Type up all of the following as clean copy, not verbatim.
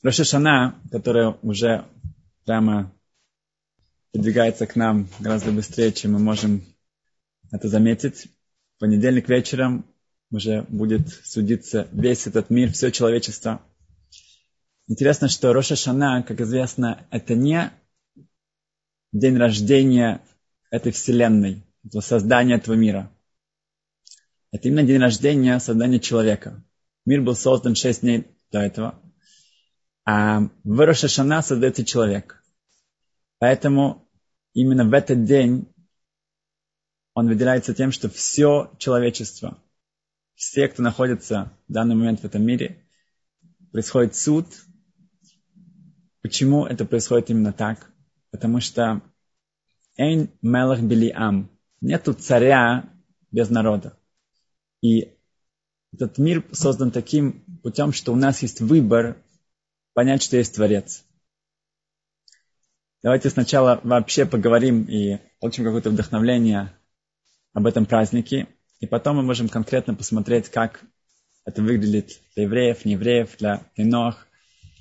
Рош ха-Шана, которая уже прямо подвигается к нам гораздо быстрее, чем мы можем это заметить. В понедельник вечером уже будет судиться весь этот мир, все человечество. Интересно, что Рош ха-Шана, как известно, это не день рождения этой вселенной, этого создания этого мира. Это именно день рождения создания человека. Мир был создан 6 дней до этого. А в Рош ха-Шана создается человек. Поэтому именно в этот день он выделяется тем, что все человечество, все, кто находится в данный момент в этом мире, происходит суд. Почему это происходит именно так? Потому что «Эйн мелах бели ам» — нету царя без народа. И этот мир создан таким путем, что у нас есть выбор понять, что есть Творец. Давайте сначала вообще поговорим и получим какое-то вдохновление об этом празднике. И потом мы можем конкретно посмотреть, как это выглядит для евреев, неевреев, для Енох.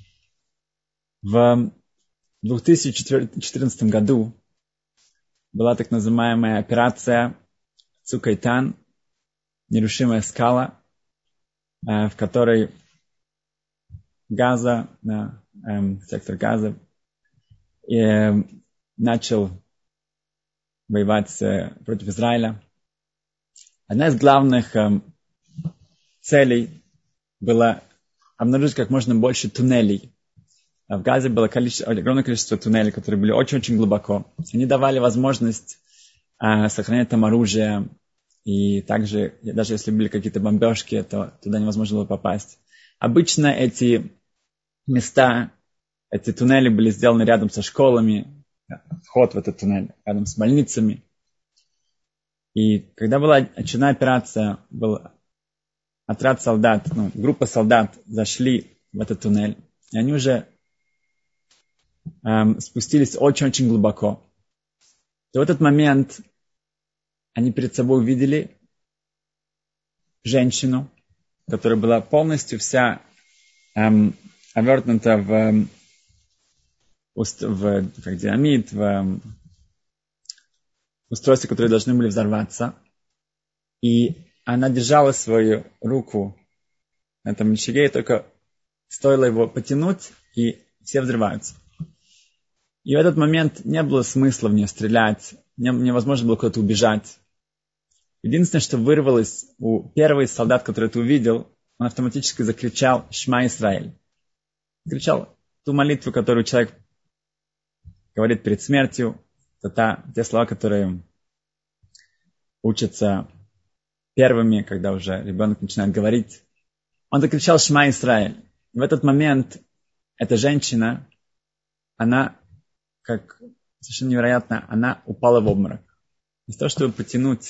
В 2014 году была так называемая операция Цок Эйтан, нерушимая скала, в которой Газа, сектор Газа, начал воевать против Израиля. Одна из главных целей была обнаружить как можно больше туннелей. В Газе было огромное количество туннелей, которые были очень-очень глубоко. Они давали возможность сохранять там оружие. И также, даже если были какие-то бомбежки, то туда невозможно было попасть. Обычно эти места, эти туннели были сделаны рядом со школами, вход в этот туннель, рядом с больницами. И когда была очередная операция, был отряд солдат, группа солдат зашли в этот туннель, и они уже спустились очень-очень глубоко. И в этот момент они перед собой увидели женщину, которая была полностью вся обернута в динамит, в устройства, которые должны были взорваться. И она держала свою руку на этом рычаге, и только стоило его потянуть, и все взрываются. И в этот момент не было смысла в нее стрелять, невозможно было куда-то убежать. Единственное, что вырвалось у первого из солдат, который это увидел, он автоматически закричал «Шма Исраэль». Кричал ту молитву, которую человек говорит перед смертью. Это те слова, которые учатся первыми, когда уже ребенок начинает говорить. Он закричал «Шма Исраэль». В этот момент эта женщина, она, как совершенно невероятно, она упала в обморок. Вместо того, чтобы потянуть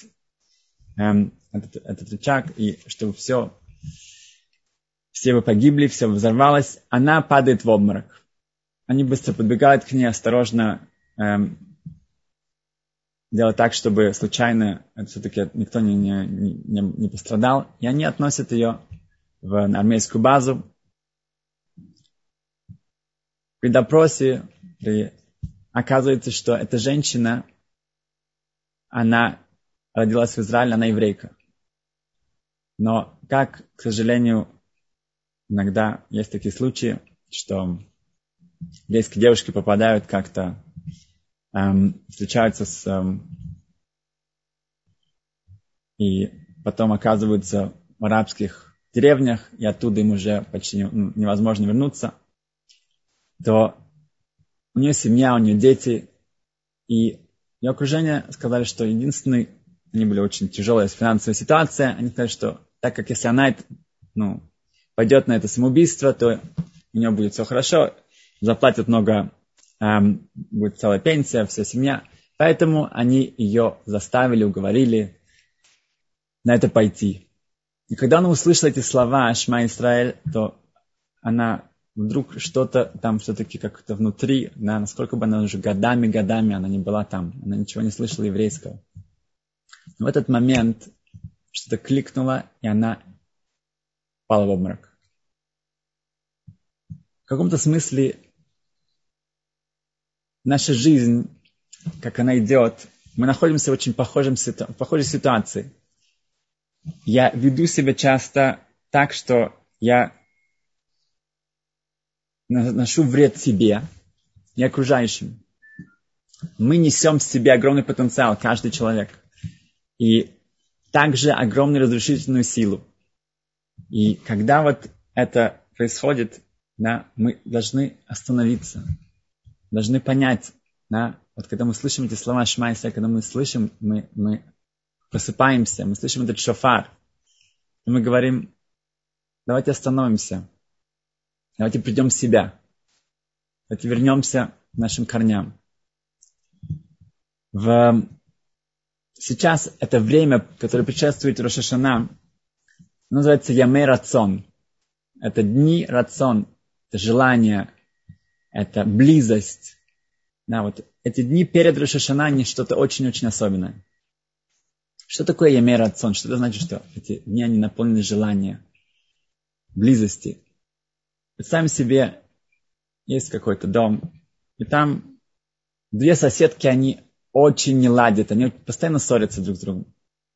этот рычаг, и чтобы все бы погибли, все взорвалось, она падает в обморок. Они быстро подбегают к ней, осторожно делают так, чтобы случайно все-таки никто не пострадал. И они относят ее в армейскую базу. При допросе оказывается, что эта женщина, она родилась в Израиле, она еврейка. Но, как, к сожалению, иногда есть такие случаи, что еврейские девушки попадают как-то, встречаются и потом оказываются в арабских деревнях, и оттуда им уже почти невозможно вернуться, то у нее семья, у нее дети, и ее окружение сказали, что единственный, они были очень тяжелая финансовая ситуация, они сказали, что так как если она пойдет на это самоубийство, то у нее будет все хорошо, заплатят много, будет целая пенсия, вся семья. Поэтому они ее заставили, уговорили на это пойти. И когда она услышала эти слова «Шма Исраэль», то она вдруг что-то там все-таки как-то внутри, насколько бы она уже годами она не была там, она ничего не слышала еврейского. Но в этот момент что-то кликнуло, и она пала в обморок. каком-то смысле наша жизнь, как она идет, мы находимся в очень похожей ситуации. Я веду себя часто так, что я наношу вред себе и окружающим. Мы несем в себе огромный потенциал, каждый человек. И также огромную разрушительную силу. И когда вот это происходит, да, мы должны остановиться, должны понять, да, вот когда мы слышим эти слова Шма Исраэль, когда мы слышим, мы просыпаемся, мы слышим этот шофар, и мы говорим, давайте остановимся, давайте придем в себя, давайте вернемся к нашим корням. Сейчас это время, которое предшествует Рош ха-Шана, называется Ямей Рацон. Это дни Рацон, это желание, это близость. Да, вот эти дни перед Рош ха-Шана, они что-то очень-очень особенное. Что такое Ямей Рацон? Что это значит, что эти дни, они наполнены желанием, близости? Представим себе, есть какой-то дом, и там две соседки, они очень не ладят, они постоянно ссорятся друг с другом.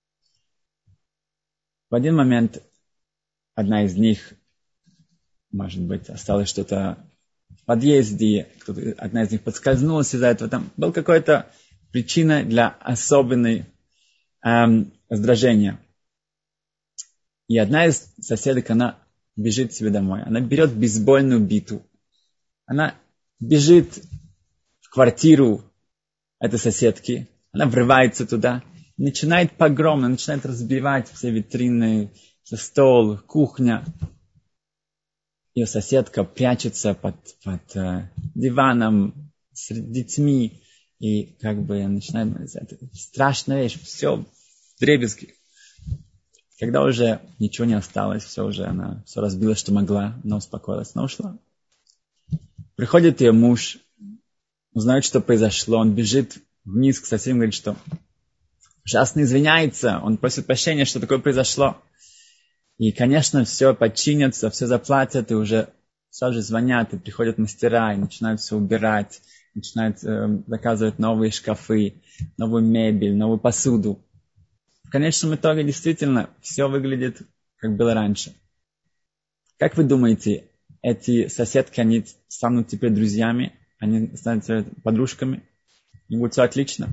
В один момент одна из них, может быть, осталось что-то в подъезде, одна из них подскользнулась из-за этого. Там была какая-то причина для особенной раздражения. И одна из соседок, она бежит к себе домой. Она берет бейсбольную биту. Она бежит в квартиру этой соседки. Она врывается туда. Начинает погром, она начинает разбивать все витрины, все стол, кухня. Ее соседка прячется под диваном с детьми. И как бы начинает... Это страшная вещь. Все вдребезги. Когда уже ничего не осталось, все уже она все разбила, что могла, но успокоилась, но ушла. Приходит ее муж, узнает, что произошло, он бежит вниз к соседям, говорит, что ужасно извиняется, он просит прощения, что такое произошло. И, конечно, все подчинятся, все заплатят, и уже сразу же звонят, и приходят мастера, и начинают все убирать, начинают заказывать новые шкафы, новую мебель, новую посуду. В конечном итоге действительно все выглядит, как было раньше. Как вы думаете, эти соседки, они станут теперь друзьями, они станут подружками, и будет все отлично?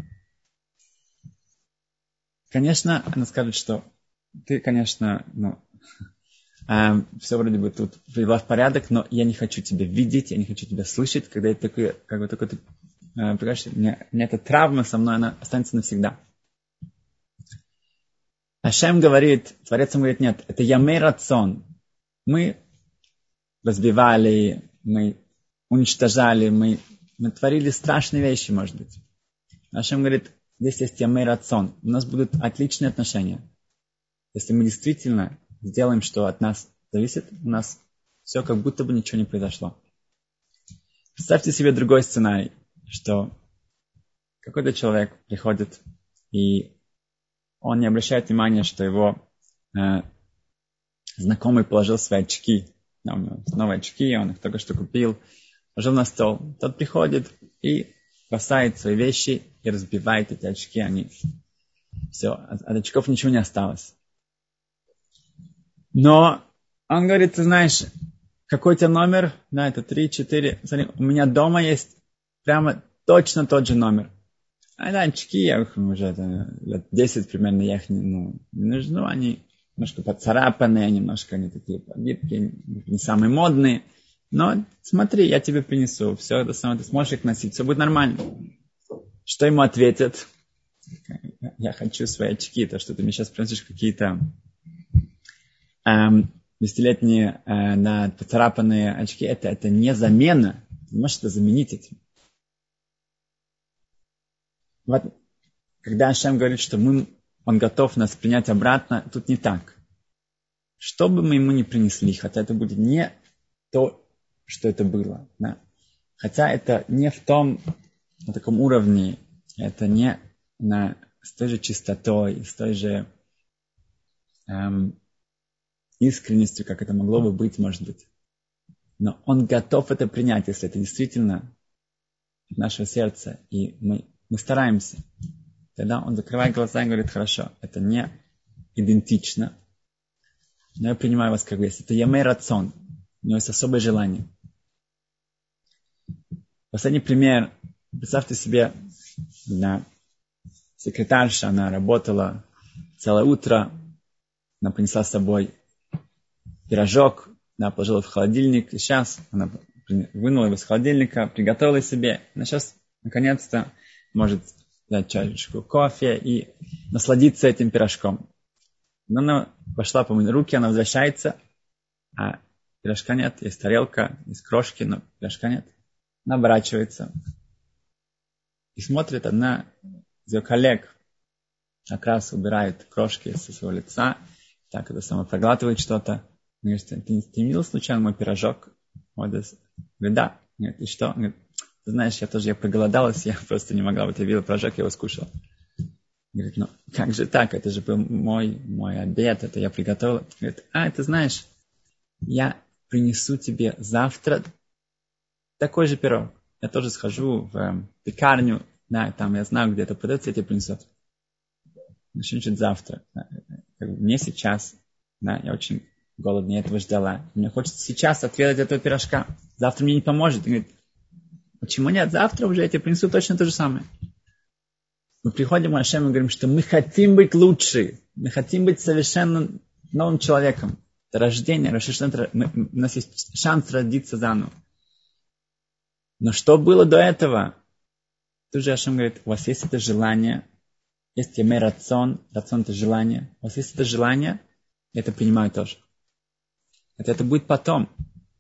Конечно, она скажет, что ты, конечно, все вроде бы тут привела в порядок, но я не хочу тебя видеть, я не хочу тебя слышать, когда я такой, как бы такой, понимаешь, у меня эта травма со мной, она останется навсегда. Ашем говорит, Творец ему говорит, нет, это Ямей Рацон. Мы разбивали, мы уничтожали, мы творили страшные вещи, может быть. Ашем говорит, здесь есть Ямей Рацон. У нас будут отличные отношения. Если мы действительно сделаем, что от нас зависит, у нас все как будто бы ничего не произошло. Представьте себе другой сценарий, что какой-то человек приходит, и он не обращает внимания, что его знакомый положил свои очки. У него новые очки, он их только что купил, положил на стол. Тот приходит и бросает свои вещи и разбивает эти очки. Все, от очков ничего не осталось. Но он говорит, ты знаешь, какой у тебя номер? Да, это 3, 4. Смотри, у меня дома есть прямо точно тот же номер. Да, очки, я их уже лет 10 примерно, я их не нужны. Они немножко поцарапанные, немножко они такие побитые, не самые модные. Но смотри, я тебе принесу. Все это самое, ты сможешь их носить, все будет нормально. Что ему ответят? Я хочу свои очки, то, что ты мне сейчас приносишь какие-то 10-летние поцарапанные очки, это не замена. Ты не можешь это заменить этим. Вот, когда Ашем говорит, что он готов нас принять обратно, тут не так. Что бы мы ему ни принесли, хотя это будет не то, что это было. Да? Хотя это не на таком уровне, это не с той же чистотой, с той же искренностью, как это могло бы быть, может быть. Но он готов это принять, если это действительно наше сердце, и мы стараемся. Тогда он закрывает глаза и говорит: хорошо, это не идентично, но я принимаю вас как есть. Это ямей рацион, у него есть особое желание. Последний пример. Представьте себе, секретарша, она работала целое утро, она принесла с собой пирожок, она положила в холодильник, и сейчас она вынула его из холодильника, приготовила себе. Она сейчас, наконец-то, может взять чашечку кофе и насладиться этим пирожком. Но она пошла помыть руки, она возвращается, а пирожка нет, есть тарелка, есть крошки, но пирожка нет. Она оборачивается и смотрит, одна из ее коллег как раз убирает крошки со своего лица, так это сама проглатывает что-то. Она говорит: ты не видел случайно мой пирожок? Говорит: да. Говорит: и что? Говорит: ты знаешь, я проголодалась, я просто не могла, вот я видела пирожок, я его скушала. Говорит: ну как же так? Это же был мой обед, это я приготовила. Говорит: ты знаешь, я принесу тебе завтра такой же пирог. Я тоже схожу в пекарню, да, там я знаю, где это продается, я тебе принесу. Начнем завтра. Не сейчас. Да, я очень голодна, я этого ждала. Мне хочется сейчас отведать этого пирожка. Завтра мне не поможет. И говорит: почему нет? Завтра уже я тебе принесу точно то же самое. Мы приходим к Ашему и говорим, что мы хотим быть лучше. Мы хотим быть совершенно новым человеком. Это рождение. У нас есть шанс родиться заново. Но что было до этого? Тут же Ашем говорит: у вас есть это желание. Есть ямей рацион. Рацион — это желание. У вас есть это желание. Я это принимаю тоже. Это будет потом.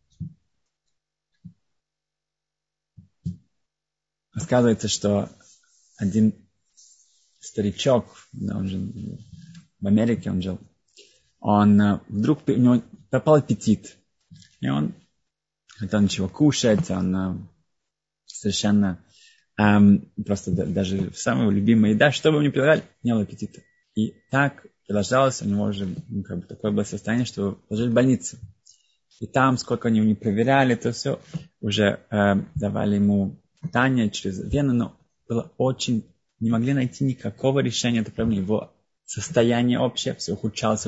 Рассказывается, что один старичок, он жил в Америке, он вдруг у него пропал аппетит. И он хотел ничего кушать, он совершенно просто даже самая любимая еда, что бы ему ни предлагали, не было аппетита. И так продолжалось, у него уже такое было состояние, что его положили в больницу. И там, сколько они его не проверяли, то все, уже давали ему питание через вену, но было очень, не могли найти никакого решения этой проблемы. Его состояние общее все ухудшалось.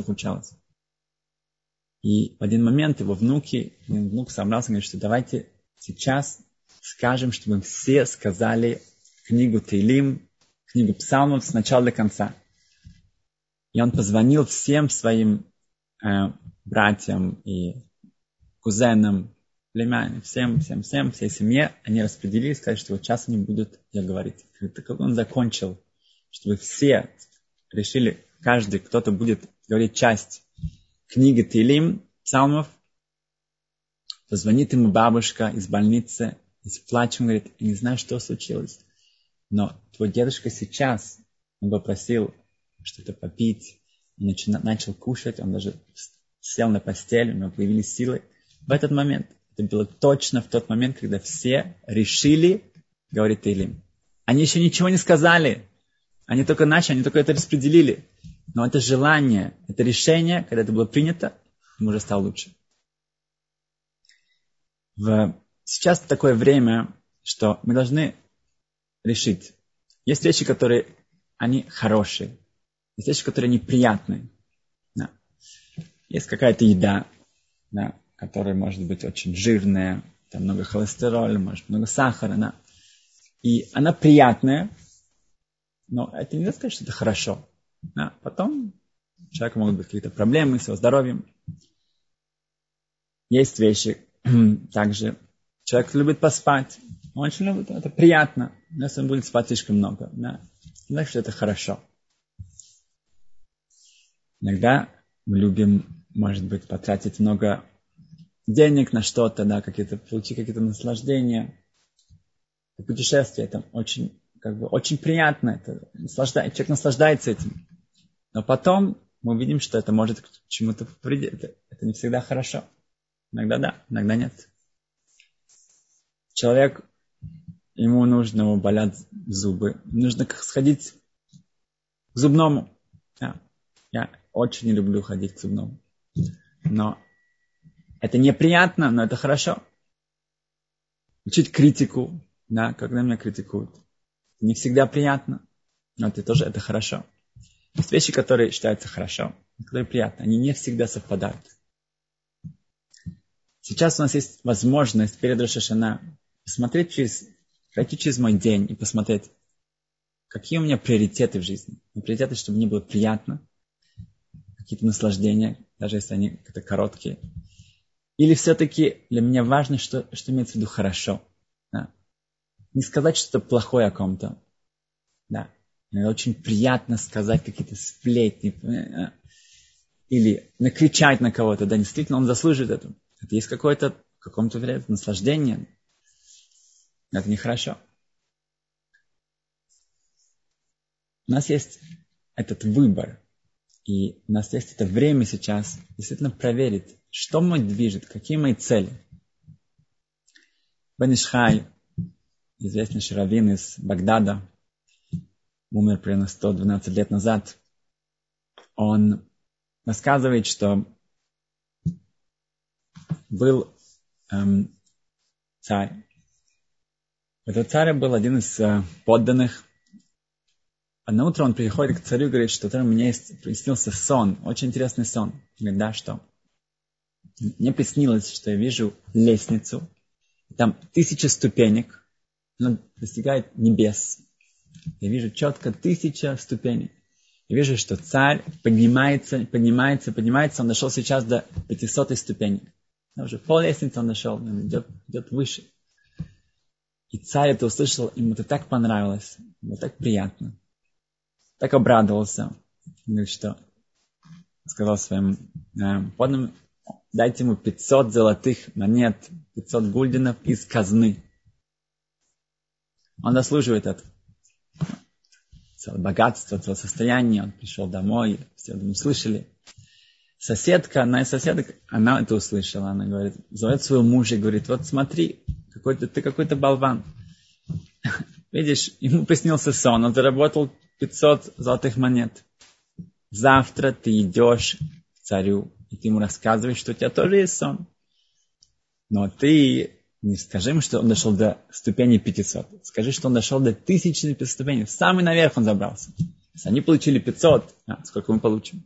И в один момент его внук собрался и говорит, что давайте сейчас скажем, чтобы все сказали книгу Теилим, книгу Псалмов с начала до конца. И он позвонил всем своим братьям и кузенам, племянникам, всей семье. Они распределились, сказали, что вот сейчас они будут говорить. И так как он закончил, чтобы все решили, каждый, кто-то будет говорить часть книги Теилим, Псалмов, позвонит ему бабушка из больницы, и с плачем говорит: я не знаю, что случилось, но твой дедушка сейчас, он попросил что-то попить, он начал кушать, он даже сел на постель, у него появились силы. В этот момент, это было точно в тот момент, когда все решили говорить Теилим. Они еще ничего не сказали, они только это распределили. Но это желание, это решение, когда это было принято, ему уже стало лучше. Сейчас такое время, что мы должны решить. Есть вещи, которые они хорошие. Есть вещи, которые неприятные. Да. Есть какая-то еда, да, которая может быть очень жирная, там много холестероля, может много сахара. Да. И она приятная, но это нельзя сказать, что это хорошо. Да. Потом у человека могут быть какие-то проблемы с его здоровьем. Есть вещи также. Человек любит поспать. Он очень любит, это приятно. Но если он будет спать слишком много, да, значит, это хорошо. Иногда мы любим, может быть, потратить много денег на что-то, да, получить какие-то наслаждения. Путешествие, это очень приятно. Человек наслаждается этим. Но потом мы видим, что это может к чему-то приводить. Это не всегда хорошо. Иногда да, иногда нет. Человек, ему болят зубы. Нужно сходить к зубному. Да. Я очень не люблю ходить к зубному. Но Это неприятно, но это хорошо. Учить критику, да, когда меня критикуют. Не всегда приятно, но это хорошо. Есть вещи, которые считаются хорошо, которые приятны. Они не всегда совпадают. Сейчас у нас есть возможность перед Рош ха-Шана пройти через мой день и посмотреть, какие у меня приоритеты в жизни. Приоритеты, чтобы мне было приятно, какие-то наслаждения, даже если они как-то короткие. Или все-таки для меня важно, что имеется в виду хорошо. Да. Не сказать что-то плохое о ком-то. Да. Иногда очень приятно сказать какие-то сплетни. Или накричать на кого-то. Да, действительно, он заслуживает этого. Это есть какое-то, в каком-то варианте наслаждение. Это нехорошо. У нас есть этот выбор. И у нас есть это время сейчас действительно проверить, что мной движет, какие мои цели. Бен Иш Хай, известный раввин из Багдада, умер примерно 112 лет назад. Он рассказывает, что был царь. Этот царь был один из подданных. Одно утро он приходит к царю и говорит, что мне приснился сон, очень интересный сон. Он говорит, да, что? Мне приснилось, что я вижу лестницу, там 1000 ступенек, она достигает небес. Я вижу четко 1000 ступеней. Я вижу, что царь поднимается, он дошел сейчас до 500 ступени. Уже пол лестницы он дошел, он идет выше. И царь это услышал, ему это так понравилось, ему так приятно. Так обрадовался. Он говорит, что сказал своим подданным, дайте ему 500 золотых монет, 500 гульденов из казны. Он заслуживает это. Целое богатство, целое состояние. Он пришел домой, все это услышали. Соседка, одна из соседок, она это услышала. Она говорит, зовет своего мужа и говорит, вот смотри, ты какой-то болван. Видишь, ему приснился сон, он заработал 500 золотых монет. Завтра ты идешь к царю, и ты ему рассказываешь, что у тебя тоже есть сон. Но ты не скажи ему, что он дошел до ступени 500. Скажи, что он дошел до 1500 ступеней. Самый наверх он забрался. Если они получили 500, сколько мы получим?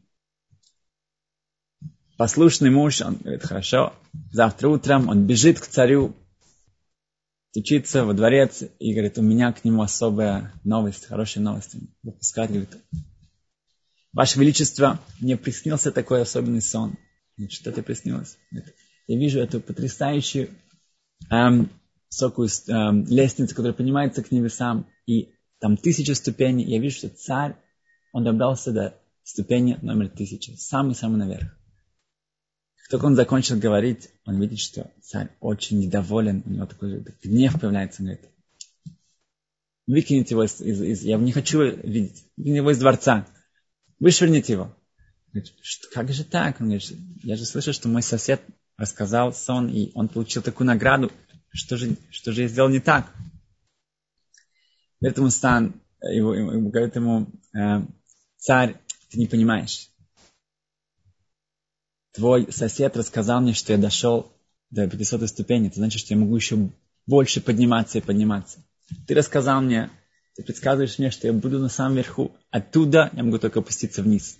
Послушный муж, он говорит, хорошо. Завтра утром он бежит к царю, стучится во дворец и говорит, у меня к нему особая новость, хорошая новость. Выпускает, говорит, Ваше Величество, мне приснился такой особенный сон. Что тебе приснилось? Я вижу эту потрясающую высокую лестницу, которая поднимается к небесам, и там 1000 ступеней. Я вижу, что царь, он добрался до ступени номер 1000, самый-самый наверх. Как только он закончил говорить, он видит, что царь очень недоволен, у него такой гнев появляется, он говорит, выкините его я не хочу видеть, выкините его из дворца, вышвырните его. Говорит, как же так? Он говорит, я же слышал, что мой сосед рассказал сон, и он получил такую награду, что же я сделал не так? Говорит ему царь, ты не понимаешь. Твой сосед рассказал мне, что я дошел до 500 ступени. Это значит, что я могу еще больше подниматься и подниматься. Ты рассказал мне, ты предсказываешь мне, что я буду на самом верху. Оттуда я могу только опуститься вниз.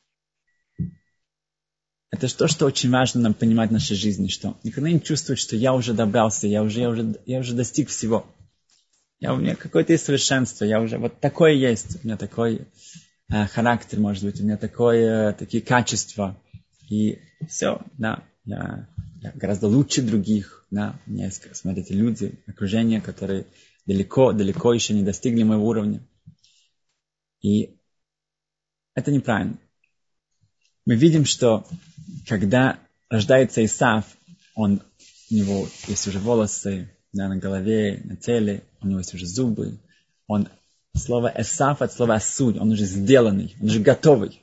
Это то, что очень важно нам понимать в нашей жизни, что никогда не чувствовать, что я уже добрался, я уже достиг всего. У меня какое-то есть совершенство, я уже вот такое есть, у меня такой характер, может быть, у меня такие качества. И все, да, я гораздо лучше других, да, у меня есть, смотрите, люди, окружение, которые далеко еще не достигли моего уровня. И это неправильно. Мы видим, что когда рождается Исав, у него есть уже волосы, да, на голове, на теле, у него есть уже зубы. Слово Исав от слова Асуд, он уже сделанный, он уже готовый.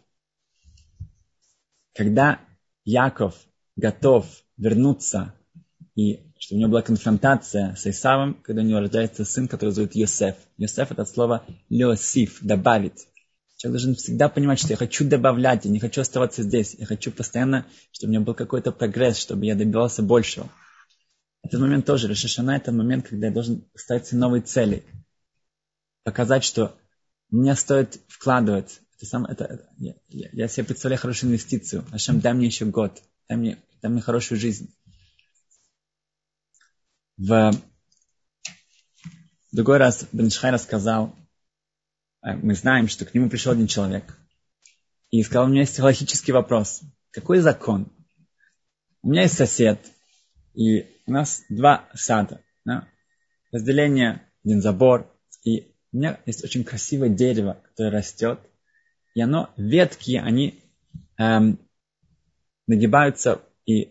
Когда Яков готов вернуться, и что у него была конфронтация с Исавом, когда у него рождается сын, который зовут Йосеф. Йосеф это от слова Леосиф, добавить. Человек должен всегда понимать, что я хочу добавлять, я не хочу оставаться здесь. Я хочу постоянно, чтобы у меня был какой-то прогресс, чтобы я добивался большего. Этот момент тоже, Рош ха-Шана, это момент, когда я должен ставить себе новые цели. Показать, что мне стоит вкладывать. Я себе представляю хорошую инвестицию. Ашем, дай мне еще год. Дай мне хорошую жизнь. В другой раз Бен Ишхай рассказал, мы знаем, что к нему пришел один человек и сказал, у меня есть логический вопрос. Какой закон? У меня есть сосед, и у нас 2 сада. Да? Разделение, один забор. И у меня есть очень красивое дерево, которое растет. И ветки, они нагибаются и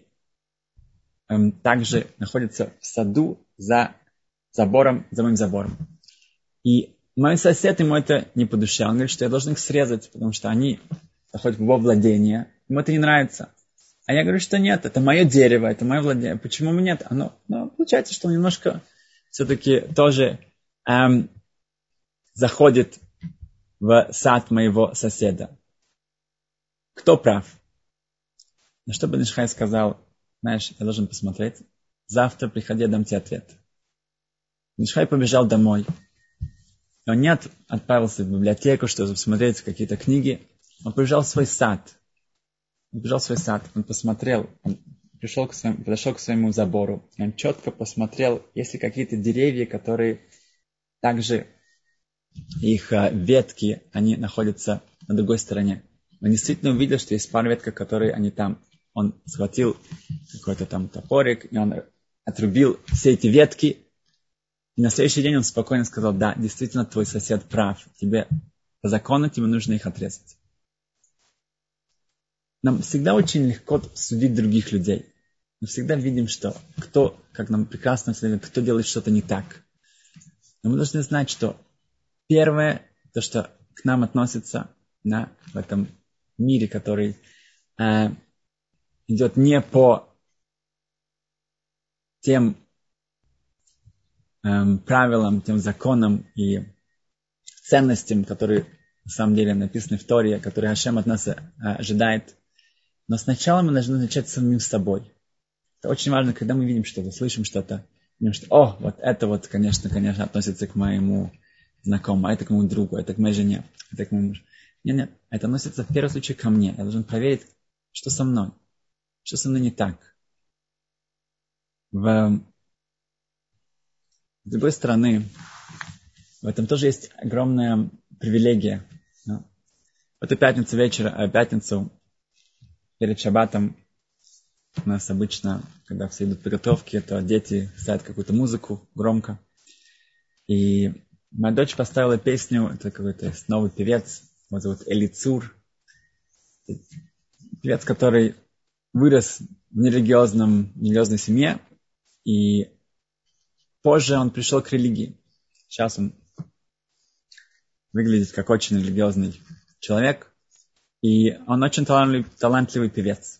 также находятся в саду за моим забором. И мой сосед, ему это не по душе. Он говорит, что я должен их срезать, потому что они находят в его владение. Ему это не нравится. А я говорю, что нет, это мое дерево, это мое владение. Почему нет? Получается, что он немножко все-таки тоже заходит в сад моего соседа. Кто прав? На что Бен Ишхай сказал, знаешь, я должен посмотреть. Завтра приходи, я дам тебе ответ. Бен Ишхай побежал домой. И он не отправился в библиотеку, чтобы посмотреть какие-то книги. Он побежал в свой сад. Он посмотрел, он подошел к своему забору. И он четко посмотрел, есть ли какие-то деревья, которые также, их ветки, они находятся на другой стороне. Он действительно увидел, что есть пару веток, которые они там. Он схватил какой-то там топорик, и он отрубил все эти ветки. И на следующий день он спокойно сказал, да, действительно, твой сосед прав. По закону тебе нужно их отрезать. Нам всегда очень легко судить других людей. Мы всегда видим, что как нам прекрасно следует, кто делает что-то не так. Но мы должны знать, что первое, то, что к нам относится в этом мире, который идет не по тем правилам, тем законам и ценностям, которые на самом деле написаны в Торе, которые Ашем от нас ожидает. Но сначала мы должны начать с самим собой. Это очень важно, когда мы видим что-то, слышим что-то, видим, что, вот это вот, конечно, относится к моему знакомому, а это к моему другу, это к моей жене, это к моему мужу. Нет, это относится в первом случае ко мне. Я должен проверить, что со мной не так. С другой стороны, в этом тоже есть огромная привилегия. В эту пятницу перед шаббатом у нас обычно, когда все идут подготовки, то дети ставят какую-то музыку громко. И моя дочь поставила песню, это какой-то новый певец, его зовут Элицур. Певец, который вырос в нерелигиозной семье, и позже он пришел к религии. Сейчас он выглядит как очень религиозный человек, и он очень талантливый певец.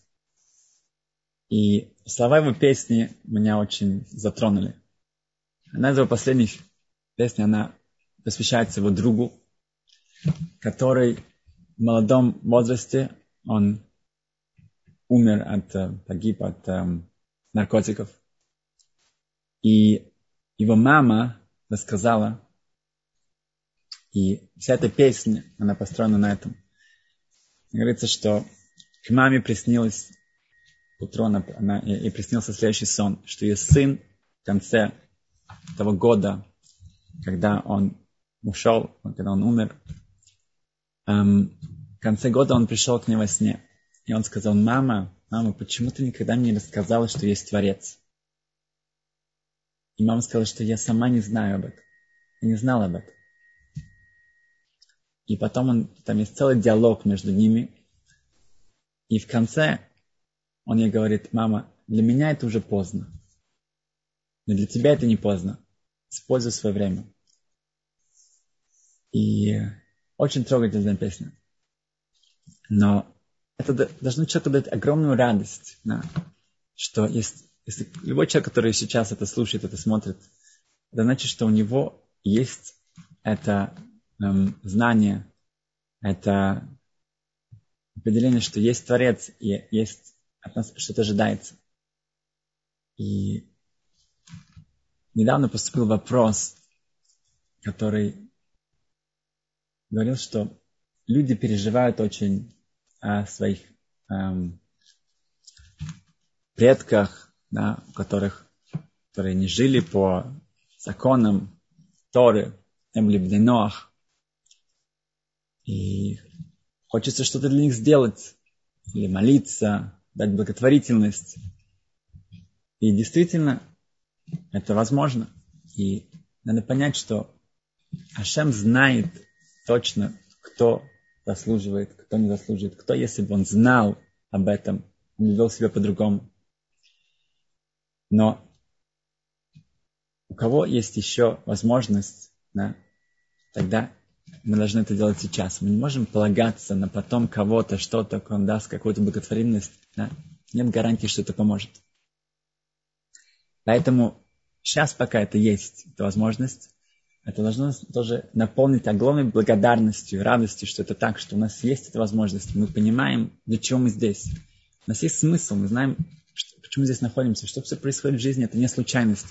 И слова его песни меня очень затронули. Одна из его последних песней, она посвящается его другу, который в молодом возрасте, он погиб от наркотиков. И его мама рассказала, и вся эта песня, она построена на этом. Говорится, что к маме приснилось утро, и приснился следующий сон, что ее сын в конце того года, когда он ушел, когда он умер, в конце года он пришел к ней во сне. И он сказал, мама, почему ты никогда мне не рассказала, что есть Творец? И мама сказала, что я сама не знаю об этом. Я не знала об этом. И потом там есть целый диалог между ними. И в конце он ей говорит, мама, для меня это уже поздно. Но для тебя это не поздно. Используй свое время. И очень трогательная песня. Но это должно человеку дать огромную радость, да, что если любой человек, который сейчас это слушает, это смотрит, это значит, что у него есть это знание, это определение, что есть Творец и есть от нас что-то ожидается. И недавно поступил вопрос, который говорил, что люди переживают очень о своих предках, да, которые не жили по законам Торы, не были в Ноах. И хочется что-то для них сделать, или молиться, дать благотворительность. И действительно, это возможно. И надо понять, что Ашем знает точно, кто заслуживает, кто не заслуживает. Кто, если бы он знал об этом, он вел себя по-другому. Но у кого есть еще возможность, да, тогда мы должны это делать сейчас. Мы не можем полагаться на потом кого-то, что-то, он даст какую-то благотворительность. Да. Нет гарантии, что это поможет. Поэтому сейчас, пока это есть, эта возможность, это должно нас тоже наполнить огромной благодарностью, радостью, что это так, что у нас есть эта возможность. Мы понимаем, для чего мы здесь. У нас есть смысл, мы знаем, почему мы здесь находимся, что все происходит в жизни, это не случайности.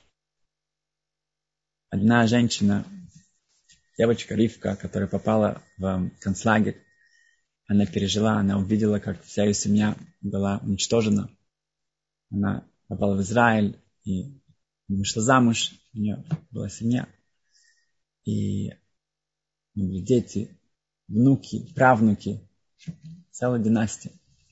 Одна женщина, девочка Ривка, которая попала в концлагерь, она пережила, она увидела, как вся ее семья была уничтожена. Она попала в Израиль и вышла замуж, у нее была семья. И были дети, внуки, правнуки, целая династия.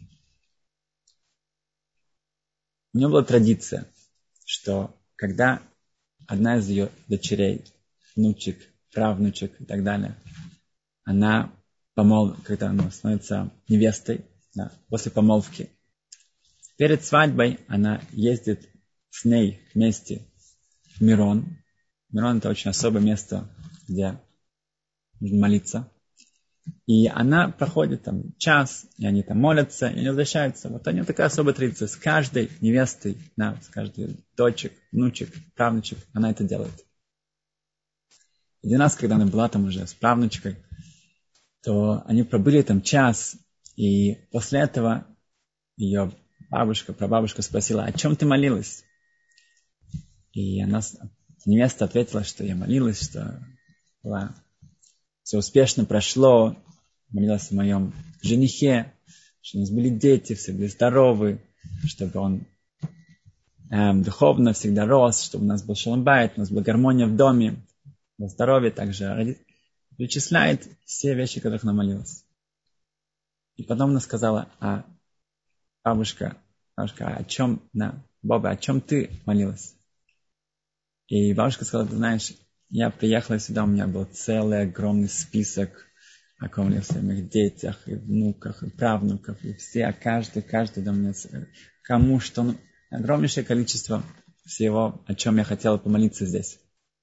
У нее была традиция, что когда одна из ее дочерей, внучек, правнучек и так далее, она когда она становится невестой, да, после помолвки, перед свадьбой она ездит с ней вместе в Мирон. Мирон — это очень особое место, где нужно молиться. И она проходит там час, и они там молятся, и они возвращаются. Вот у нее такая особая традиция. С каждой невестой, да, с каждой дочек, внучек, правнучек, она это делает. Один раз, когда она была там уже с правнучкой, то они пробыли там час, и после этого ее прабабушка спросила: о чем ты молилась? И невеста ответила, что я молилась, что все успешно прошло, молилась о моем женихе, что у нас были дети, все были здоровы, чтобы он духовно всегда рос, чтобы у нас был шалом байт, у нас была гармония в доме, было здоровье, также перечисляет все вещи, которых она молилась. И потом она сказала: бабушка, о чем ты молилась? И бабушка сказала: ты знаешь, я приехала сюда, у меня был целый огромный список, о ком я в своих детях, и внуках, и правнуках, и все, каждый до меня, кому что, огромнейшее количество всего, о чем я хотела помолиться здесь.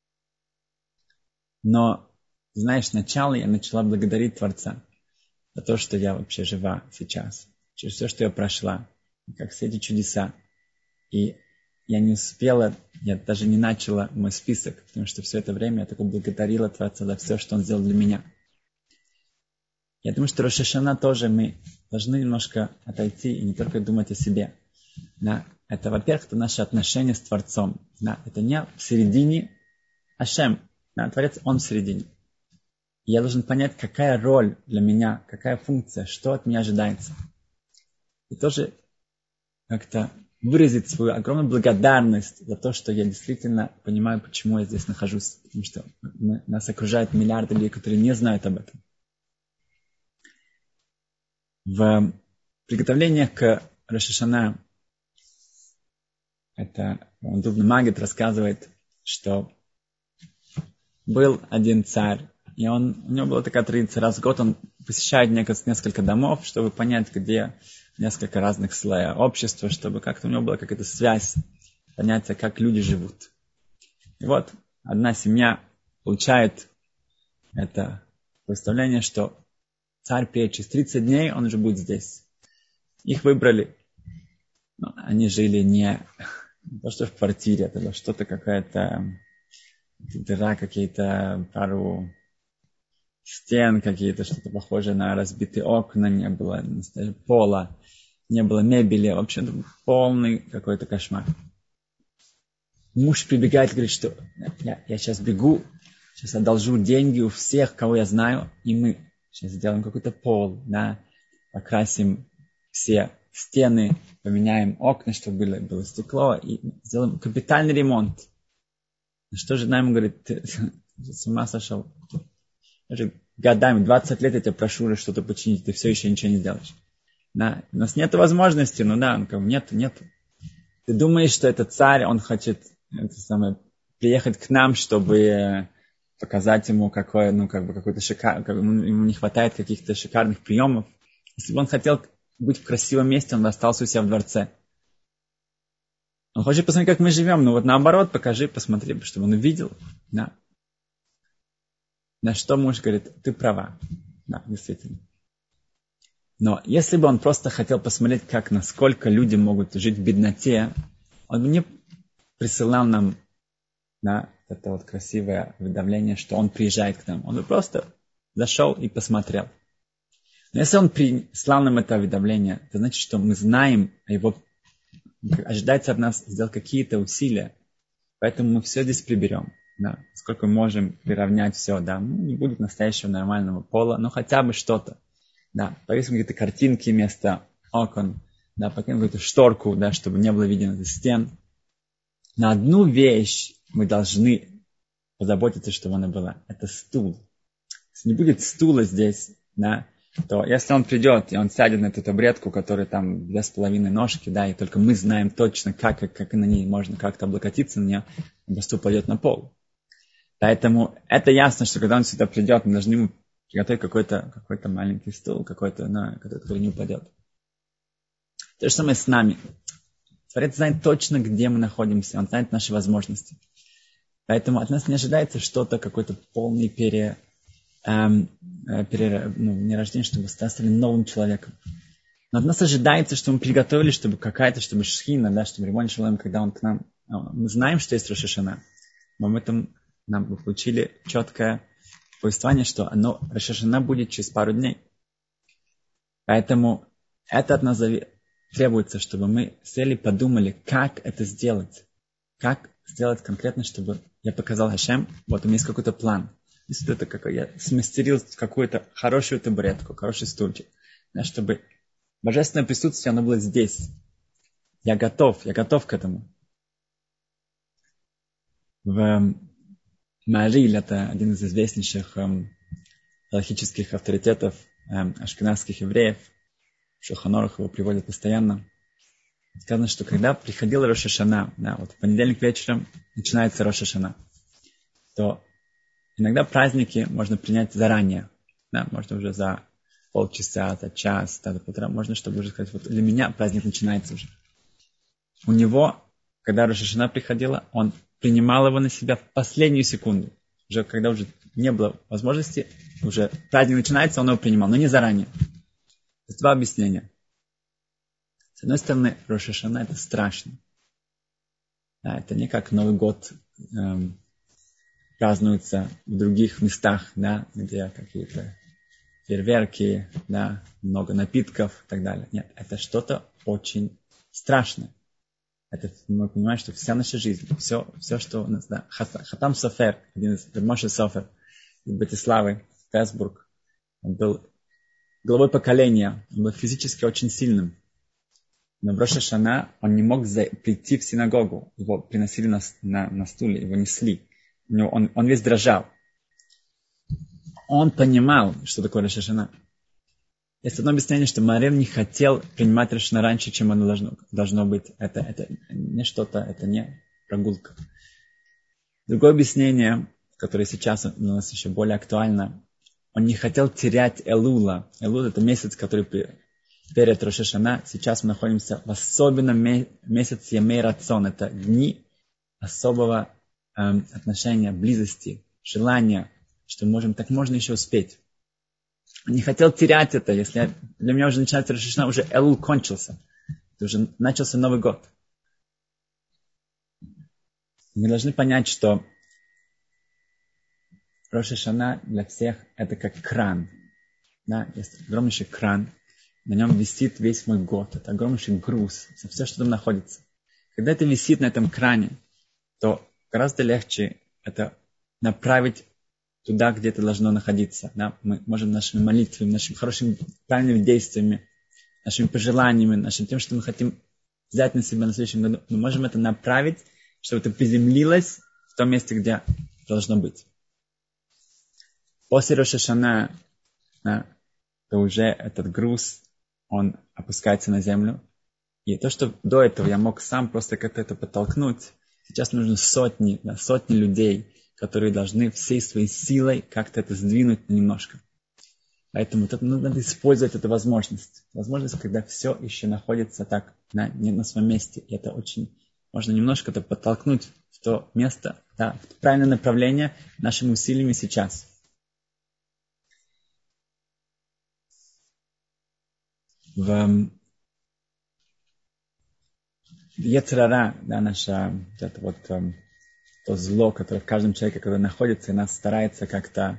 Но, знаешь, сначала я начала благодарить Творца за то, что я вообще жива сейчас, через все, что я прошла, как все эти чудеса. И я не успела, я даже не начала мой список, потому что все это время я только благодарила Творца за все, что он сделал для меня. Я думаю, что Рош ха-Шана тоже мы должны немножко отойти и не только думать о себе. Да? Это, во-первых, это наше отношение с Творцом. Да? Это не в середине Ашем. Да? Творец, он в середине. И я должен понять, какая роль для меня, какая функция, что от меня ожидается. И тоже как-то выразить свою огромную благодарность за то, что я действительно понимаю, почему я здесь нахожусь. Потому что нас окружают миллиарды людей, которые не знают об этом. В приготовлениях к Рош ха-Шана Дубный Магид рассказывает, что был один царь, и у него была такая традиция: раз в год он посещает несколько домов, чтобы понять, где несколько разных слоев общества, чтобы как-то у него была какая-то связь, понятие, как люди живут. И вот одна семья получает это представление, что царь приедет через 30 дней, он уже будет здесь. Их выбрали. Но они жили не то, что в квартире, это было что-то, какая-то дыра, какие-то пару стен какие-то, что-то похожее на разбитые окна, не было пола, не было мебели. Вообще полный какой-то кошмар. Муж прибегает и говорит, что я сейчас бегу, сейчас одолжу деньги у всех, кого я знаю, и мы сейчас сделаем какой-то пол, да, покрасим все стены, поменяем окна, чтобы было стекло, и сделаем капитальный ремонт. Что жена ему говорит, ты с ума сошел? Даже годами, 20 лет я тебя прошу что-то починить, ты все еще ничего не делаешь. Да, у нас нет возможности, нет. Ты думаешь, что этот царь, он хочет приехать к нам, чтобы показать ему какой-то ему не хватает каких-то шикарных приемов. Если бы он хотел быть в красивом месте, он бы остался у себя в дворце. Он хочет посмотреть, как мы живем, но вот наоборот, посмотри, чтобы он увидел. Да. На что муж говорит, ты права. Да, действительно. Но если бы он просто хотел посмотреть, насколько люди могут жить в бедноте, он бы не присылал нам это вот красивое уведомление, что он приезжает к нам. Он бы просто зашел и посмотрел. Но если он прислал нам это уведомление, это значит, что мы знаем о его... Ожидается от нас сделать какие-то усилия. Поэтому мы все здесь приберем. Да, сколько мы можем приравнять все. Да, не будет настоящего нормального пола, но хотя бы что-то. Да, повесим какие-то картинки вместо окон. Да, покинем какую-то шторку, да, чтобы не было видно из стен. На одну вещь мы должны позаботиться, чтобы она была. Это стул. Если не будет стула здесь, да, то если он придет, и он сядет на эту табуретку, которая там 2,5 ножки, да, и только мы знаем точно, как на ней можно как-то облокотиться на нее, он просто упадет на пол. Поэтому это ясно, что когда он сюда придет, мы должны ему приготовить какой-то маленький стул, который не упадет. То же самое с нами. Творец знает точно, где мы находимся, он знает наши возможности. Поэтому от нас не ожидается что-то, какой-то полный не рождение, чтобы стали новым человеком. Но от нас ожидается, что мы приготовили, чтобы шхина, да, чтобы Рибон Шалом, когда он к нам... Мы знаем, что есть Рош ха-Шана. Но об этом нам получили четкое повествование, что Рош ха-Шана будет через пару дней. Поэтому это от нас требуется, чтобы мы сели, подумали, как это сделать. Как сделать конкретно, чтобы я показал Хашем, вот у меня есть какой-то план. Если я смастерил какую-то хорошую табуретку, хороший стульчик, да, чтобы божественное присутствие, оно было здесь. Я готов к этому. В Маариль, это один из известнейших галахических авторитетов ашкеназских евреев, в Шулхан Арух его приводят постоянно. Сказано, что когда приходил Рош ха-Шана, да, вот в понедельник вечером начинается Рош ха-Шана, то иногда праздники можно принять заранее. Да, можно уже за полчаса, за час, за полтора. Можно, чтобы уже сказать, вот для меня праздник начинается уже. У него, когда Рош ха-Шана приходила, он принимал его на себя в последнюю секунду. Уже когда уже не было возможности, уже праздник начинается, он его принимал, но не заранее. Есть два объяснения. С одной стороны, Рош ха-Шана это страшно. Да, это не как Новый год празднуется в других местах, да, где какие-то фейерверки, да, много напитков и так далее. Нет, это что-то очень страшное. Это мы понимаем, что вся наша жизнь, все, что у нас, да. Хатам Софер, один из Моше Софер из Братиславы, Петербург, он был главой поколения, он был физически очень сильным. Но в Рош ха-Шана он не мог прийти в синагогу. Его приносили на стуле, его несли. Он весь дрожал. Он понимал, что такое Рош ха-Шана. Есть одно объяснение, что Маарель не хотел принимать Рош ха-Шана раньше, чем оно должно быть. Это не что-то, это не прогулка. Другое объяснение, которое сейчас у нас еще более актуально, он не хотел терять Элула. Элул это месяц, который перед Рош ха-Шана. Сейчас мы находимся в особенном месяце Ямей Рацон. Это дни особого отношения, близости, желания, что можно еще успеть. Он не хотел терять это. Если для меня уже начинается Рош ха-Шана, уже Элул кончился. Это уже начался Новый год. Мы должны понять, что Рош ха-Шана для всех это как кран. Да, есть огромнейший кран, на нем висит весь мой год. Это огромнейший груз, все, что там находится. Когда это висит на этом кране, то гораздо легче это направить туда, где это должно находиться. Да? Мы можем нашими молитвами, нашими хорошими правильными действиями, нашими пожеланиями, нашим тем, что мы хотим взять на себя на следующем году, мы можем это направить, чтобы это приземлилось в том месте, где должно быть. После Рош ха-Шана, да, то уже этот груз, он опускается на землю. И то, что до этого я мог сам просто как-то это подтолкнуть, сейчас нужно сотни людей, которые должны всей своей силой как-то это сдвинуть немножко. Поэтому тут надо использовать эту возможность. Возможность, когда все еще находится так не на своем месте. И это очень... Можно немножко это подтолкнуть в то место, да, в правильное направление нашими усилиями сейчас. В Йецер ара, да, наше это вот, то зло, которое в каждом человеке, которое находится, и нас старается как-то,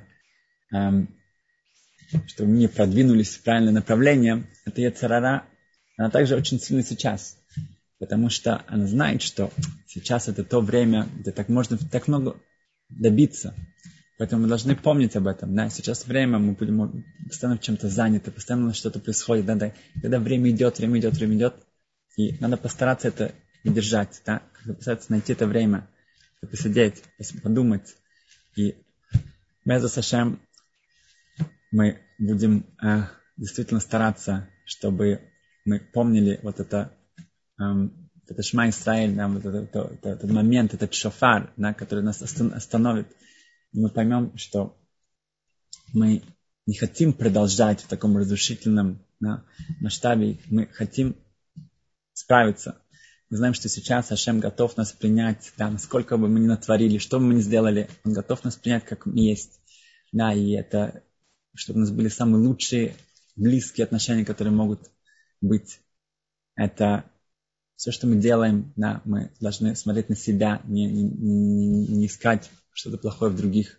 чтобы мы не продвинулись в правильное направление, это Йецер ара, она также очень сильна сейчас. Потому что она знает, что сейчас это то время, где так можно так много добиться. Поэтому мы должны помнить об этом. Да? Сейчас время, мы будем постоянно в чем-то заняты, постоянно что-то происходит. Да? Когда время идет, и надо постараться это держать. Да? Постараться найти это время, посидеть, подумать. И Мезос Ашем мы будем действительно стараться, чтобы мы помнили вот это Шма Исраэль, да, вот этот момент, этот шофар, да, который нас остановит. И мы поймем, что мы не хотим продолжать в таком разрушительном, да, масштабе. Мы хотим справиться. Мы знаем, что сейчас Ашем готов нас принять, да, насколько бы мы ни натворили, что бы мы ни сделали, Он готов нас принять, как мы есть. Да, и это, чтобы у нас были самые лучшие, близкие отношения, которые могут быть. Это все, что мы делаем, да, мы должны смотреть на себя, не искать что-то плохое в других.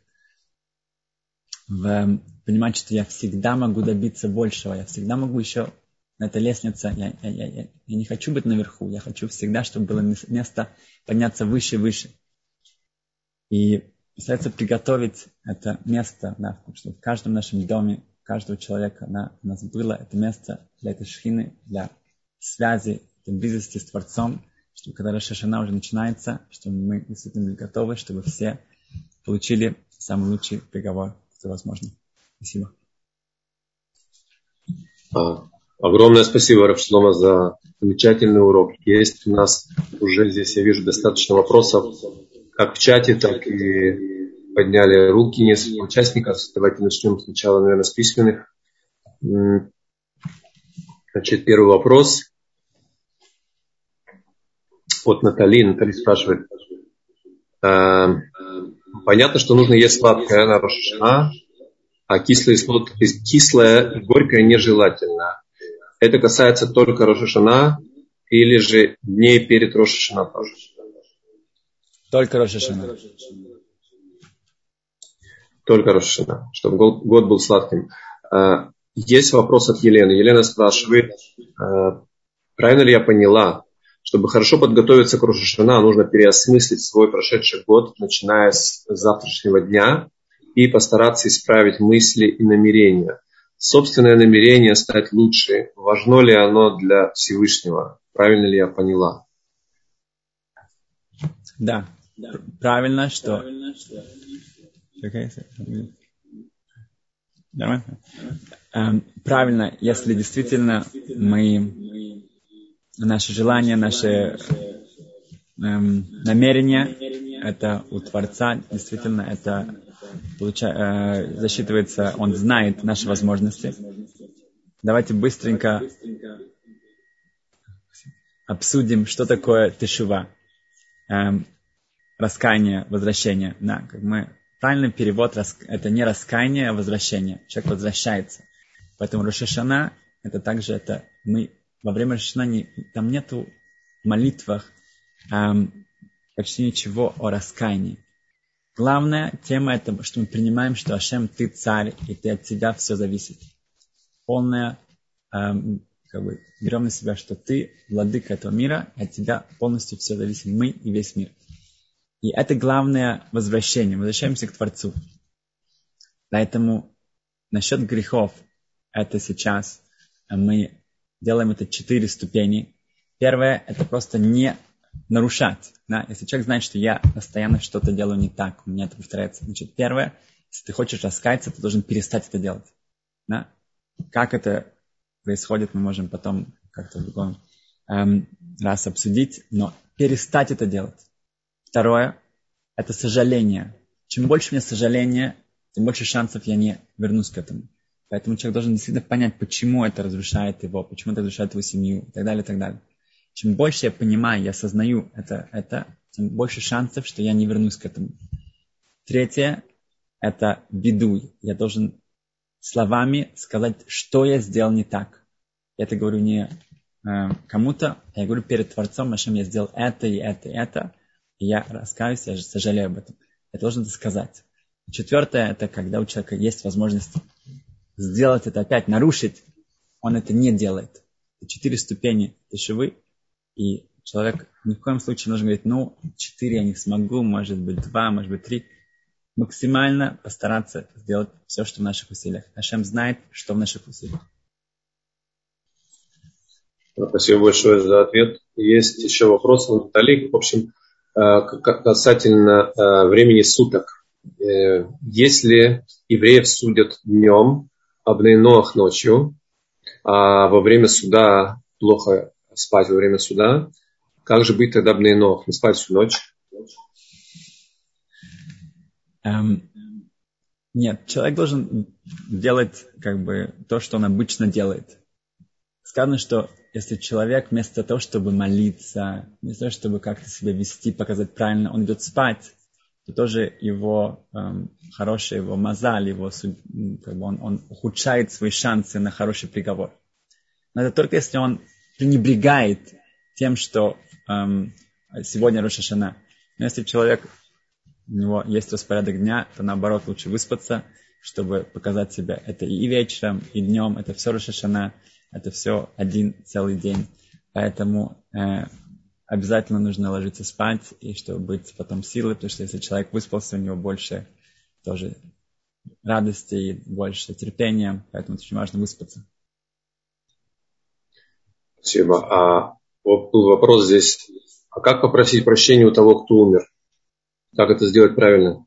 Понимать, что я всегда могу добиться большего, я всегда могу еще на этой лестнице, я не хочу быть наверху, я хочу всегда, чтобы было место подняться выше и выше. И стараться приготовить это место, да, чтобы в каждом нашем доме, у каждого человека, да, у нас было это место для этой шхины, для связи, для близости с Творцом, чтобы когда Рош ха-Шана уже начинается, чтобы мы действительно были готовы, чтобы все получили самый лучший приговор, что возможно. Спасибо. Огромное спасибо, Рав Шломо, за замечательный урок. Есть у нас уже здесь, я вижу, достаточно вопросов, как в чате, так и подняли руки несколько участников. Давайте начнем сначала, наверное, с письменных. Значит, первый вопрос от Натали. Натали спрашивает. Понятно, что нужно есть сладкое на Рош ха-Шана, а кислое и горькое нежелательно. Это касается только Рош ха-Шана или же дней перед Рош ха-Шана тоже? Только Рош ха-Шана. Только Рош ха-Шана, чтобы год был сладким. Есть вопрос от Елены. Елена спрашивает, правильно ли я поняла, чтобы хорошо подготовиться к Рош ха-Шана, нужно переосмыслить свой прошедший год, начиная с завтрашнего дня, и постараться исправить мысли и намерения. Собственное намерение стать лучше, важно ли оно для Всевышнего? Правильно ли я поняла? Да. Правильно, что... Правильно, если действительно наши желания, наши намерения, это у Творца, действительно, это засчитывается, Он знает наши возможности. Давайте быстренько обсудим, что такое тешува, раскаяние, возвращение. Да, правильный перевод это не раскаяние, а возвращение. Человек возвращается. Поэтому Рош ха-Шана, это также это мы во время Рош ха-Шана там нету в молитвах почти ничего о раскаянии. главная тема это, что мы принимаем, что Ашем, ты царь, и ты от тебя все зависит. Полная, берем на себя, что ты владыка этого мира, и от тебя полностью все зависит, мы и весь мир. И это главное возвращение. Мы возвращаемся к Творцу. Поэтому насчет грехов, это сейчас мы делаем это 4 ступени. Первое, это просто не нарушать. Да? Если человек знает, что я постоянно что-то делаю не так, у меня это повторяется. Значит, первое, если ты хочешь раскаяться, ты должен перестать это делать. Да? Как это происходит, мы можем потом как-то в другом раз обсудить, но перестать это делать. Второе, это сожаление. Чем больше у меня сожаления, тем больше шансов я не вернусь к этому. Поэтому человек должен действительно понять, почему это разрушает его, почему это разрушает его семью и так далее, и так далее. Чем больше я понимаю, я осознаю это, тем больше шансов, что я не вернусь к этому. Третье, это бидуй. Я должен словами сказать, что я сделал не так. Я это говорю не кому-то, а я говорю перед Творцом, Ашем, я сделал это и это и это, и я раскаюсь, я же сожалею об этом. Я должен это сказать. Четвертое, это когда у человека есть возможность сделать это опять, нарушить, он это не делает. 4 ступени тешувы, и человек ни в коем случае не должен говорить, 4 я не смогу, может быть 2, может быть 3. Максимально постараться сделать все, что в наших усилиях. Ашем знает, что в наших усилиях. Спасибо большое за ответ. Есть еще вопрос у Натальи. В общем, касательно времени суток. Если евреев судят днем, а Бней Ноах ночью, а во время суда плохо спать во время суда, как же быть тогда Бней Ноах? Не спать всю ночь? Нет, человек должен делать то, что он обычно делает. Сказано, что если человек вместо того, чтобы молиться, вместо того, чтобы как-то себя вести, показать правильно, он идет спать, то тоже его хороший, его мазаль, он ухудшает свои шансы на хороший приговор. Но это только если он пренебрегает тем, что сегодня Рош ха-Шана. Но если человек, у него есть распорядок дня, то наоборот лучше выспаться, чтобы показать себя. Это и вечером, и днем, это все Рош ха-Шана, это все один целый день. Поэтому обязательно нужно ложиться спать, и чтобы быть потом силой, потому что если человек выспался, у него больше тоже радости и больше терпения, поэтому очень важно выспаться. Спасибо. Вот был вопрос здесь. А как попросить прощения у того, кто умер? Как это сделать правильно?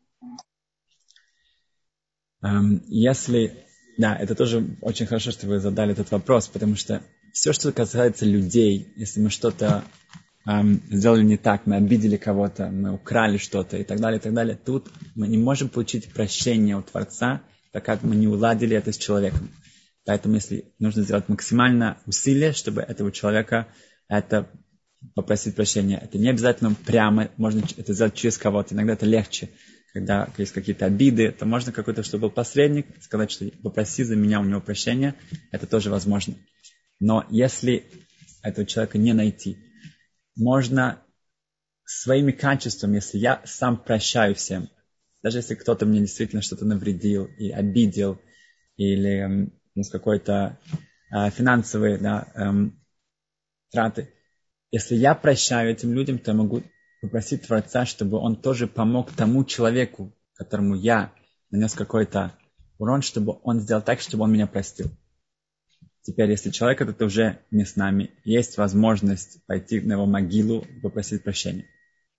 Да, это тоже очень хорошо, что вы задали этот вопрос, потому что все, что касается людей, если мы что-то сделали не так, мы обидели кого-то, мы украли что-то и так далее, тут мы не можем получить прощение у Творца, так как мы не уладили это с человеком. Поэтому если нужно сделать максимально усилия, чтобы этого человека это попросить прощения. Это не обязательно прямо, можно это сделать через кого-то. Иногда это легче, когда есть какие-то обиды, то можно какой-то, чтобы был посредник, сказать, что попроси за меня у него прощения. Это тоже возможно. Но если этого человека не найти, можно своими качествами, если я сам прощаю всем, даже если кто-то мне действительно что-то навредил и обидел, или с какой-то финансовой траты, если я прощаю этим людям, то я могу попросить Творца, чтобы он тоже помог тому человеку, которому я нанес какой-то урон, чтобы он сделал так, чтобы он меня простил. Теперь, если человек этот уже не с нами, есть возможность пойти на его могилу и попросить прощения.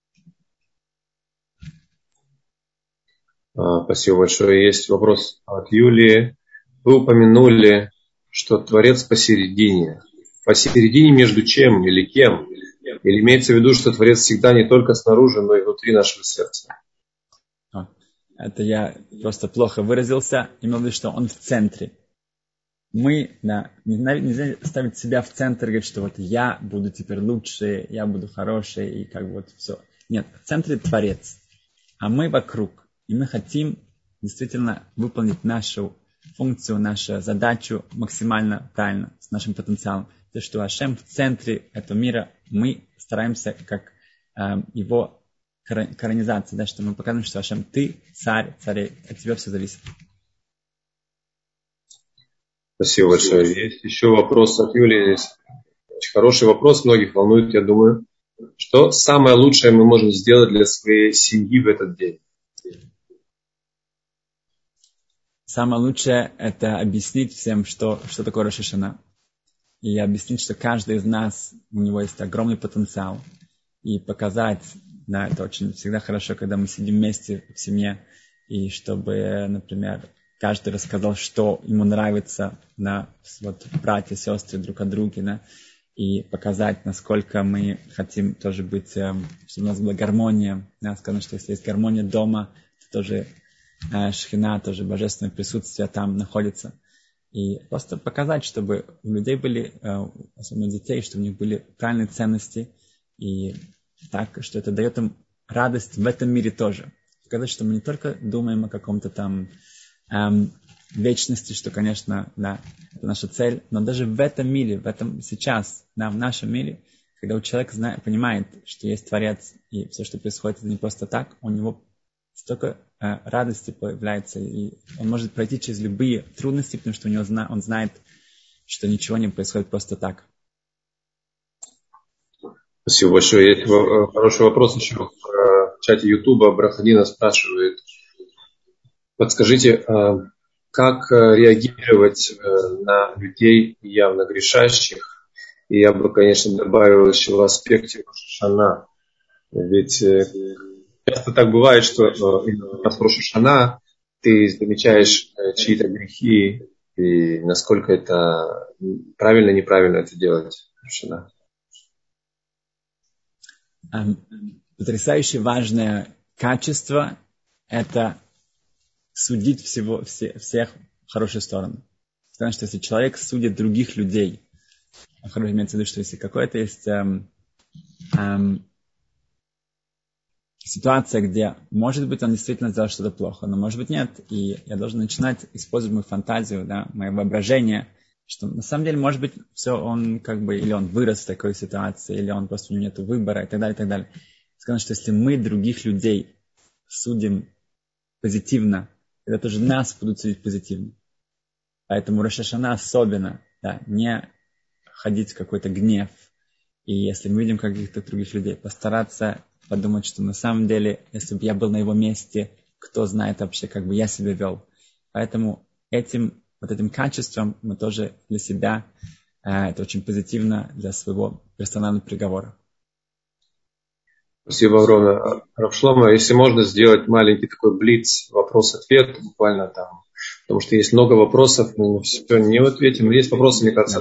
Спасибо большое. Есть вопрос от Юлии. Вы упомянули, что Творец посередине. Посередине между чем или кем? Или имеется в виду, что Творец всегда не только снаружи, но и внутри нашего сердца? Это я просто плохо выразился. Имел в виду, что он в центре. Нельзя ставить себя в центр и говорить, что вот я буду теперь лучше, я буду хороший, и все. Нет, в центре Творец. А мы вокруг. И мы хотим действительно выполнить нашу функцию, нашу задачу максимально правильно, с нашим потенциалом. То, что Ашем в центре этого мира, мы стараемся как его коронизация, да, что мы показываем, что Ашем, ты царь царей, от тебя все зависит. Спасибо большое. Есть еще вопрос от Юлии. Очень хороший вопрос, многих волнует, я думаю. Что самое лучшее мы можем сделать для своей семьи в этот день? Самое лучшее – это объяснить всем, что такое Рош ха-Шана. И объяснить, что каждый из нас, у него есть огромный потенциал. И показать, да, это очень всегда хорошо, когда мы сидим вместе в семье, и чтобы, например, каждый рассказал, что ему нравится, да, вот братья, сестры друг от друга, да, и показать, насколько мы хотим тоже быть, чтобы у нас была гармония. Да, сказано, что если есть гармония дома, то тоже шхина, тоже божественное присутствие там находится. И просто показать, чтобы у людей были, особенно у детей, чтобы у них были правильные ценности, и так, что это дает им радость в этом мире тоже. Сказать, что мы не только думаем о каком-то там вечности, что, конечно, да, это наша цель, но даже в этом мире, в этом сейчас, да, в нашем мире, когда у человека понимает, что есть Творец, и все, что происходит, это не просто так, у него столько радости появляется, и он может пройти через любые трудности, потому что он знает, что ничего не происходит просто так. Спасибо большое. Есть хороший вопрос еще в чате Ютуба. Брахадина спрашивает, подскажите, как реагировать на людей явно грешащих? И я бы, конечно, добавил еще в аспекте Рош ха-Шана. Ведь часто так бывает, что именно в Рош ха-Шана ты замечаешь чьи-то грехи, и насколько это правильно, неправильно это делать. Потрясающе важное качество – это судить всех в хорошую сторону. Потому что если человек судит других людей, имеется в виду, что если какое-то есть ситуация, где, может быть, он действительно сделал что-то плохо, но, может быть, нет, и я должен начинать использовать мою фантазию, да, мое воображение, что на самом деле, может быть, все он как бы, или он вырос в такой ситуации, или он просто у него нет выбора, и так далее, и так далее. Сказано, что если мы других людей судим позитивно, это тоже нас будут судить позитивно. Поэтому Рош ха-Шана особенно, да, не ходить в какой-то гнев. И если мы видим каких-то других людей, постараться подумать, что на самом деле, если бы я был на его месте, кто знает вообще, как бы я себя вел. Поэтому этим качеством мы тоже для себя, это очень позитивно для своего персонального приговора. Спасибо огромное, Рав Шломо. Если можно сделать маленький такой блиц, вопрос-ответ, буквально там, потому что есть много вопросов, мы на все не ответим, но есть вопросы, мне кажется.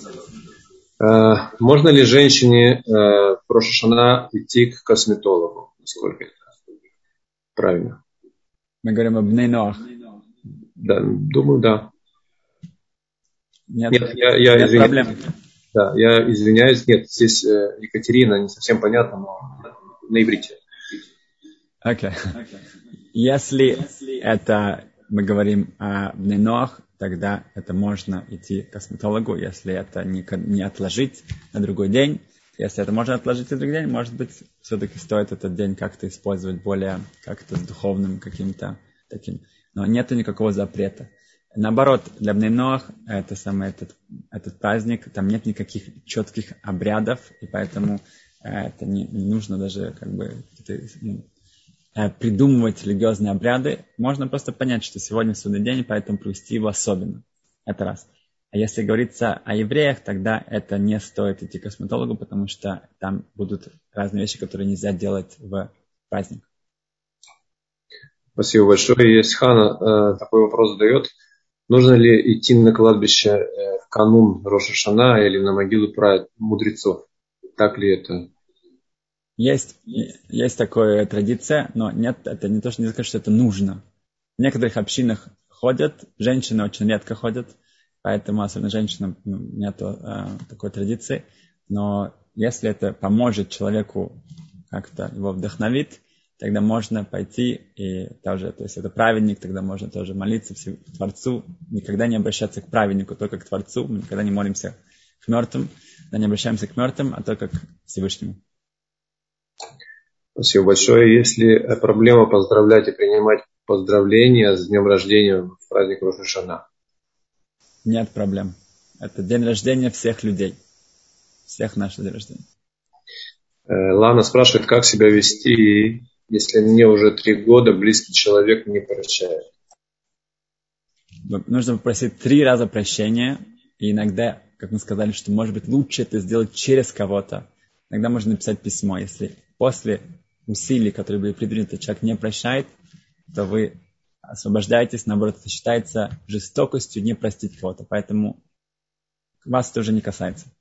Можно ли женщине в Рош ха-Шана идти к косметологу? Насколько это правильно? Мы говорим об Бней Ноах. Да, думаю, да. Нет, я нет проблем. Да, я извиняюсь. Нет, здесь Екатерина, не совсем понятно, но на иврите. Окей. Если это мы говорим о Бней Ноах, тогда это можно идти к косметологу, если это не отложить на другой день. Если это можно отложить на другой день, может быть, все-таки стоит этот день как-то использовать более как-то с духовным каким-то таким. Но нету никакого запрета. Наоборот, для Бней Ноах этот праздник, там нет никаких четких обрядов, и поэтому это не нужно даже как бы придумывать религиозные обряды. Можно просто понять, что сегодня судный день, поэтому провести его особенно. Это раз. А если говорится о евреях, тогда это не стоит идти к косметологу, потому что там будут разные вещи, которые нельзя делать в праздник. Спасибо большое. Есть Хана такой вопрос задает. Нужно ли идти на кладбище в канун Рош ха-Шана или на могилу мудрецов? Так ли это? Есть такая традиция, но нет, это не то, что не сказать, что это нужно. В некоторых общинах ходят, женщины очень редко ходят, поэтому особенно женщинам нет такой традиции. Но если это поможет человеку, как-то его вдохновит, тогда можно пойти и тоже, то есть это праведник, тогда можно тоже молиться Творцу, никогда не обращаться к праведнику, только к Творцу, мы никогда не молимся к мертвым, не обращаемся к мертвым, а только к Всевышнему. Спасибо большое. Есть ли проблема поздравлять и принимать поздравления с днем рождения в праздник Рош ха-Шана? Нет проблем. Это день рождения всех людей. Всех наших день рождения. Лана спрашивает, как себя вести, если мне уже 3 года близкий человек не прощает. Нужно попросить 3 раза прощения. И иногда, как мы сказали, что может быть лучше это сделать через кого-то. Иногда можно написать письмо. Если после усилий, которые были предприняты, человек не прощает, то вы освобождаетесь. Наоборот, это считается жестокостью не простить кого-то. Поэтому вас тоже не касается.